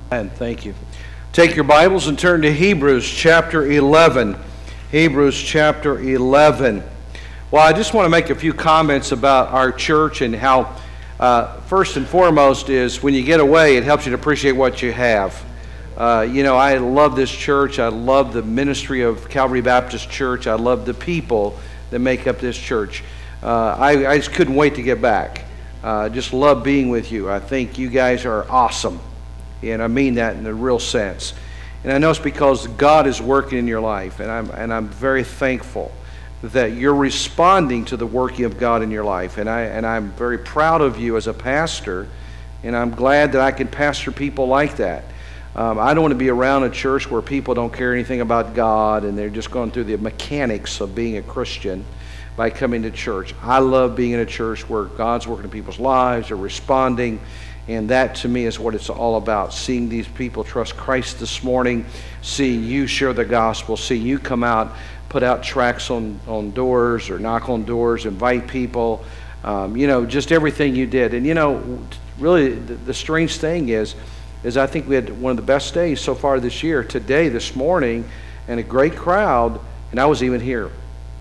And thank you. Take your Bibles and turn to Hebrews chapter 11. Hebrews chapter 11. Well, I just want to make a few comments about our church and how, first and foremost, is when you get away, it helps you to appreciate what you have. I love this church. I love the ministry of Calvary Baptist Church. I love the people that make up this church. I just couldn't wait to get back. Just love being with you. I think you guys are awesome. And I mean that in a real sense. And I know it's because God is working in your life, and I'm very thankful that you're responding to the working of God in your life. And I'm very proud of you as a pastor, and I'm glad that I can pastor people like that. I don't want to be around a church where people don't care anything about God and they're just going through the mechanics of being a Christian by coming to church. I love being in a church where God's working in people's lives, they're responding. And that, to me, is what it's all about, seeing these people trust Christ this morning, seeing you share the gospel, seeing you come out, put out tracts on doors or knock on doors, invite people, just everything you did. And, really, the strange thing is I think we had one of the best days so far this year, today, this morning, and a great crowd, and I was even here.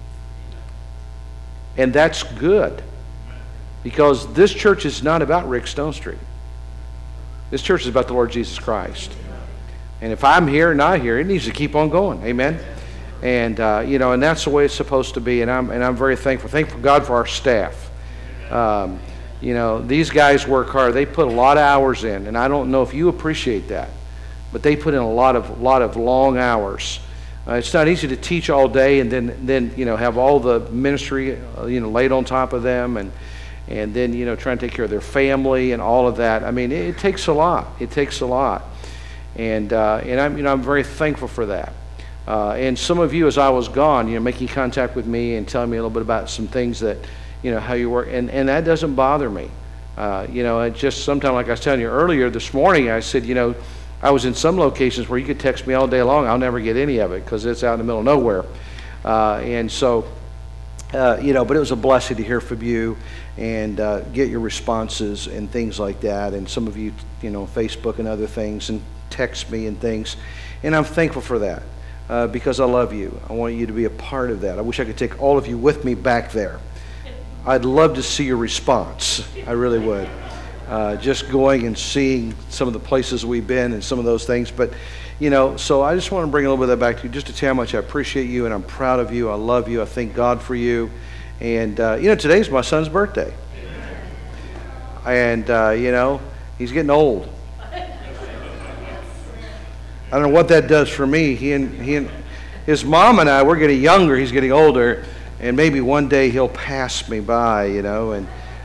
And that's good, because this church is not about Rick Stonestreet. This church is about the Lord Jesus Christ. And if I'm here and not here, it needs to keep on going. Amen? And, and that's the way it's supposed to be. And I'm very thankful. Thankful God for our staff. These guys work hard. They put a lot of hours in. And I don't know if you appreciate that. But they put in a lot of long hours. It's not easy to teach all day and then have all the ministry, laid on top of them. And then, trying to take care of their family and all of that. I mean, it takes a lot. It takes a lot. And I'm very thankful for that. And some of you, as I was gone, making contact with me and telling me a little bit about some things that, how you work. And that doesn't bother me. It just sometimes, like I was telling you earlier this morning, I said, I was in some locations where you could text me all day long. I'll never get any of it because it's out in the middle of nowhere. But it was a blessing to hear from you and get your responses and things like that. And some of you, Facebook and other things, and text me and things. And I'm thankful for that because I love you. I want you to be a part of that. I wish I could take all of you with me back there. I'd love to see your response. I really would. Just going and seeing some of the places we've been and some of those things. But, so I just want to bring a little bit of that back to you, just to tell you how much I appreciate you and I'm proud of you. I love you. I thank God for you. And, today's my son's birthday. And, he's getting old. I don't know what that does for me. He and his mom and I, we're getting younger. He's getting older. And maybe one day he'll pass me by, no,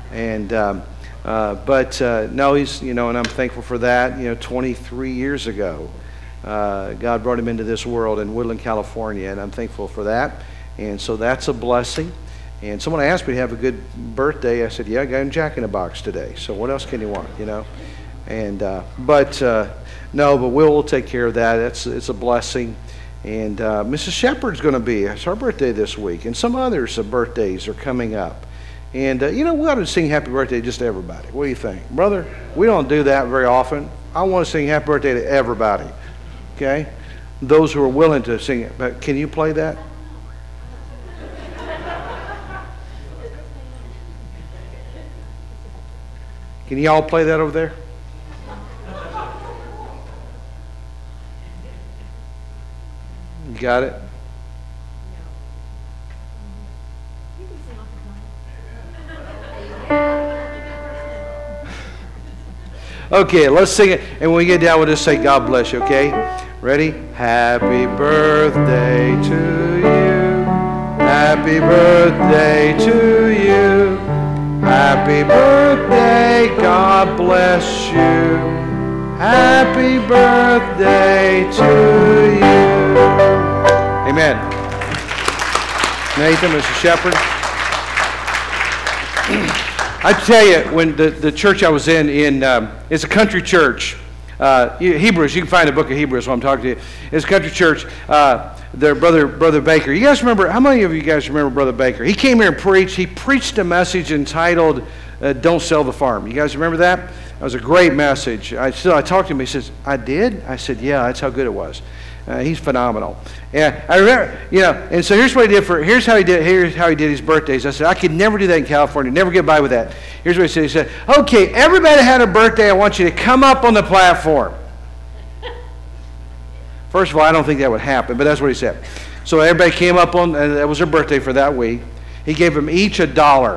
he's, and I'm thankful for that. 23 years ago, God brought him into this world in Woodland, California, and I'm thankful for that. And so that's a blessing. And someone asked me to have a good birthday. I said, yeah, I got him Jack in the Box today. So what else can you want, And, but we'll take care of that. It's a blessing. And Mrs. Shepard's going to be, it's her birthday this week. And some others' birthdays are coming up. And, we ought to sing happy birthday just to everybody. What do you think? Brother, we don't do that very often. I want to sing happy birthday to everybody. Okay? Those who are willing to sing it. But can you play that? Can y'all play that over there? You got it? Okay, let's sing it. And when we get down, we'll just say, God bless you, okay? Ready? Happy birthday to you. Happy birthday to you. Happy birthday, God bless you. Happy birthday to you. Amen. Nathan, Mr. Shepherd. I tell you, when the church I was in it's a country church. Hebrews, you can find the book of Hebrews while I'm talking to you. It's a country church. Their brother Baker. You guys remember, how many of you guys remember Brother Baker? He came here and preached. He preached a message entitled, Don't Sell the Farm. You guys remember that? was a great message. I talked to him. He says, "I did?" I said, "Yeah, that's how good it was." He's phenomenal. And I remember, and so here's how he did his birthdays. I said, I could never do that in California, never get by with that. Here's what he said. He said, "Okay, everybody had a birthday. I want you to come up on the platform." First of all, I don't think that would happen, but that's what he said. So everybody came up and that was their birthday for that week. He gave them each $1.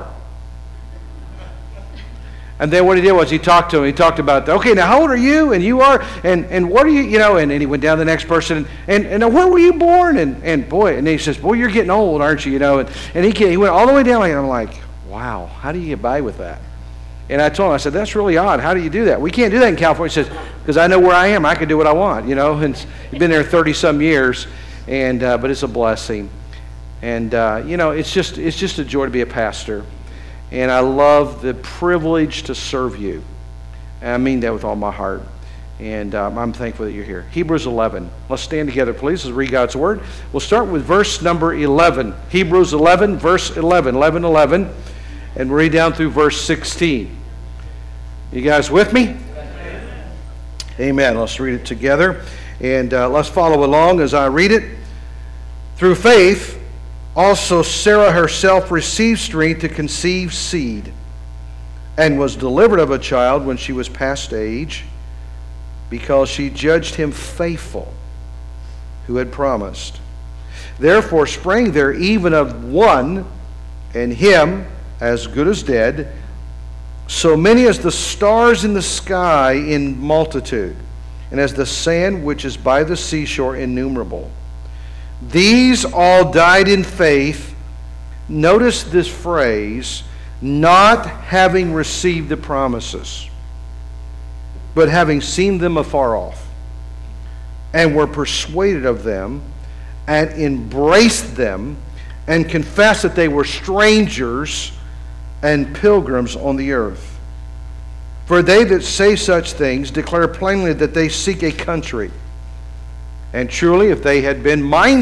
And then what he did was he talked to him. He talked about, okay, now how old are you? And you are? And what are you, and then he went down to the next person. And where were you born? And then he says, boy, you're getting old, aren't you? And he went all the way down. And I'm like, wow, how do you get by with that? And I told him, I said, that's really odd. How do you do that? We can't do that in California. He says, because I know where I am. I can do what I want, And he's been there 30-some years. But it's a blessing. And, it's just a joy to be a pastor. And I love the privilege to serve you. And I mean that with all my heart. And I'm thankful that you're here. Hebrews 11. Let's stand together, please, as we read God's Word. We'll start with verse number 11. Hebrews 11, verse 11. 11. And read down through verse 16. You guys with me? Amen. Let's read it together. And let's follow along as I read it. Through faith, also Sarah herself received strength to conceive seed, and was delivered of a child when she was past age, because she judged him faithful who had promised. Therefore sprang there even of one, and him as good as dead, so many as the stars in the sky in multitude, and as the sand which is by the seashore innumerable. These all died in faith. Notice this phrase, not having received the promises, but having seen them afar off, and were persuaded of them, and embraced them, and confessed that they were strangers and pilgrims on the earth. For they that say such things declare plainly that they seek a country. And truly, if they had been mindful